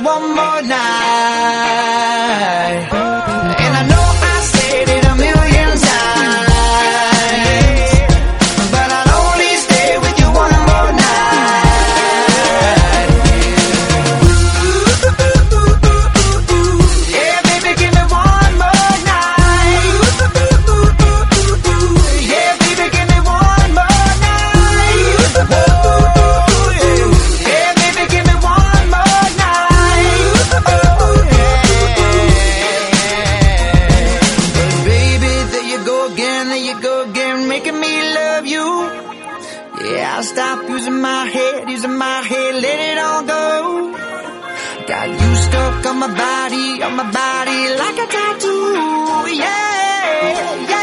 one more night. And I know I said it a million times, but I'll only stay with you one more night. Yeah, baby, give me one more night. Yeah, baby, give me one more night. Oh, yeah, baby, give me one more night. Oh, yeah. Baby, there you go again, making me love you. Yeah, I'll stop using my head, let it all go. Got you stuck on my body like a tattoo. Yeah, yeah.